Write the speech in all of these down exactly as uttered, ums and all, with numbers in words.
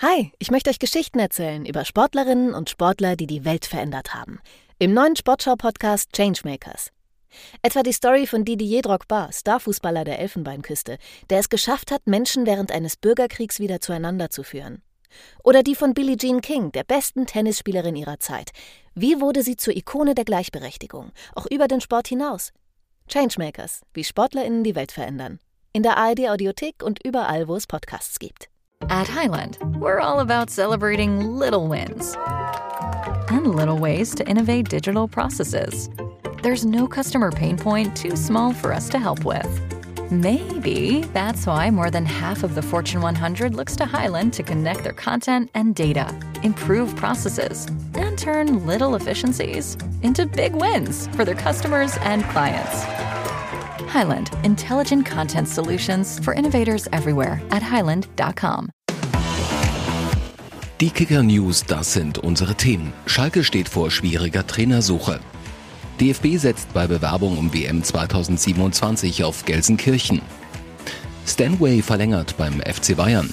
Hi, ich möchte euch Geschichten erzählen über Sportlerinnen und Sportler, die die Welt verändert haben. Im neuen Sportschau-Podcast Changemakers. Etwa die Story von Didier Drogba, Starfußballer der Elfenbeinküste, der es geschafft hat, Menschen während eines Bürgerkriegs wieder zueinander zu führen. Oder die von Billie Jean King, der besten Tennisspielerin ihrer Zeit. Wie wurde sie zur Ikone der Gleichberechtigung, auch über den Sport hinaus? Changemakers, wie SportlerInnen die Welt verändern. In der A R D-Audiothek und überall, wo es Podcasts gibt. At Highland, we're all about celebrating little wins and little ways to innovate digital processes. There's no customer pain point too small for us to help with. Maybe that's why more than half of the Fortune one hundred looks to Highland to connect their content and data, improve processes, and turn little efficiencies into big wins for their customers and clients. Highland, intelligent content solutions for innovators everywhere at highland dot com. Die Kicker News, das sind unsere Themen. Schalke steht vor schwieriger Trainersuche. D F B setzt bei Bewerbung um W M zweitausendsiebenundzwanzig auf Gelsenkirchen. Stanway verlängert beim F C Bayern.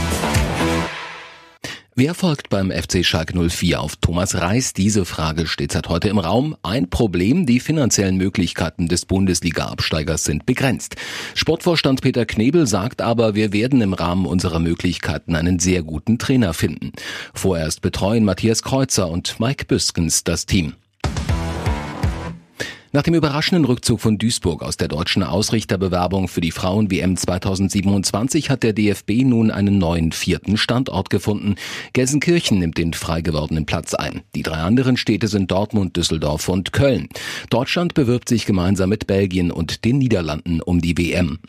Wer folgt beim F C Schalke null vier auf Thomas Reis? Diese Frage steht seit heute im Raum. Ein Problem, die finanziellen Möglichkeiten des Bundesliga-Absteigers sind begrenzt. Sportvorstand Peter Knebel sagt aber, wir werden im Rahmen unserer Möglichkeiten einen sehr guten Trainer finden. Vorerst betreuen Matthias Kreuzer und Mike Büskens das Team. Nach dem überraschenden Rückzug von Duisburg aus der deutschen Ausrichterbewerbung für die Frauen-W M zweitausendsiebenundzwanzig hat der D F B nun einen neuen vierten Standort gefunden. Gelsenkirchen nimmt den frei gewordenen Platz ein. Die drei anderen Städte sind Dortmund, Düsseldorf und Köln. Deutschland bewirbt sich gemeinsam mit Belgien und den Niederlanden um die W M.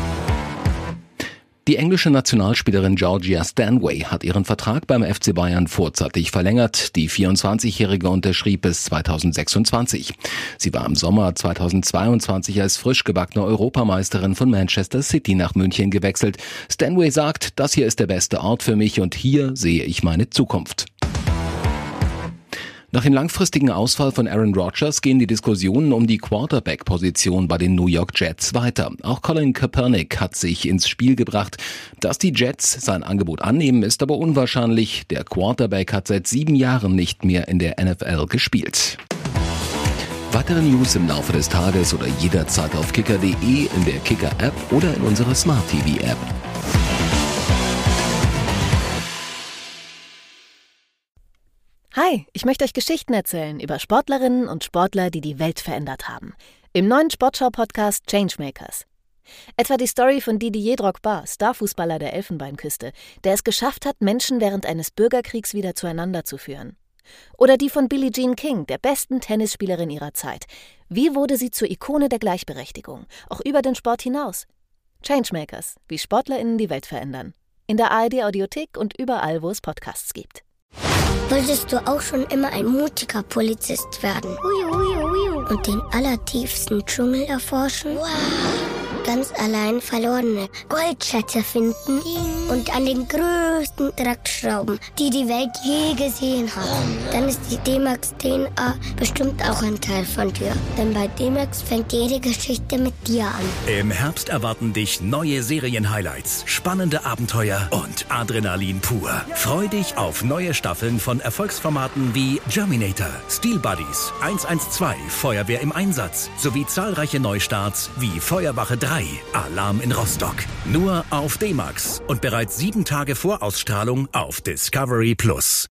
Die englische Nationalspielerin Georgia Stanway hat ihren Vertrag beim F C Bayern vorzeitig verlängert. Die vierundzwanzigjährige unterschrieb bis zweitausendsechsundzwanzig. Sie war im Sommer zweitausendzweiundzwanzig als frisch gebackene Europameisterin von Manchester City nach München gewechselt. Stanway sagt, das hier ist der beste Ort für mich und hier sehe ich meine Zukunft. Nach dem langfristigen Ausfall von Aaron Rodgers gehen die Diskussionen um die Quarterback-Position bei den New York Jets weiter. Auch Colin Kaepernick hat sich ins Spiel gebracht. Dass die Jets sein Angebot annehmen, ist aber unwahrscheinlich. Der Quarterback hat seit sieben Jahren nicht mehr in der N F L gespielt. Weitere News im Laufe des Tages oder jederzeit auf kicker punkt de, in der Kicker-App oder in unserer Smart-T V-App. Hi, ich möchte euch Geschichten erzählen über Sportlerinnen und Sportler, die die Welt verändert haben. Im neuen Sportschau-Podcast Changemakers. Etwa die Story von Didier Drogba, Starfußballer der Elfenbeinküste, der es geschafft hat, Menschen während eines Bürgerkriegs wieder zueinander zu führen. Oder die von Billie Jean King, der besten Tennisspielerin ihrer Zeit. Wie wurde sie zur Ikone der Gleichberechtigung, auch über den Sport hinaus? Changemakers, wie SportlerInnen die Welt verändern. In der A R D-Audiothek und überall, wo es Podcasts gibt. Wolltest du auch schon immer ein mutiger Polizist werden? Ui, ui, ui. Und den allertiefsten Dschungel erforschen? Wow. Ganz allein verlorene Goldschätze finden und an den größten Draht schrauben, die die Welt je gesehen hat. Dann ist die D-Max D N A bestimmt auch ein Teil von dir. Denn bei D-Max fängt jede Geschichte mit dir an. Im Herbst erwarten dich neue Serien-Highlights, spannende Abenteuer und Adrenalin pur. Freu dich auf neue Staffeln von Erfolgsformaten wie Germinator, Steel Buddies, eins eins zwei, Feuerwehr im Einsatz sowie zahlreiche Neustarts wie Feuerwache drei, Alarm in Rostock. Nur auf D-Max und bereits sieben Tage vor Ausstrahlung auf Discovery Plus.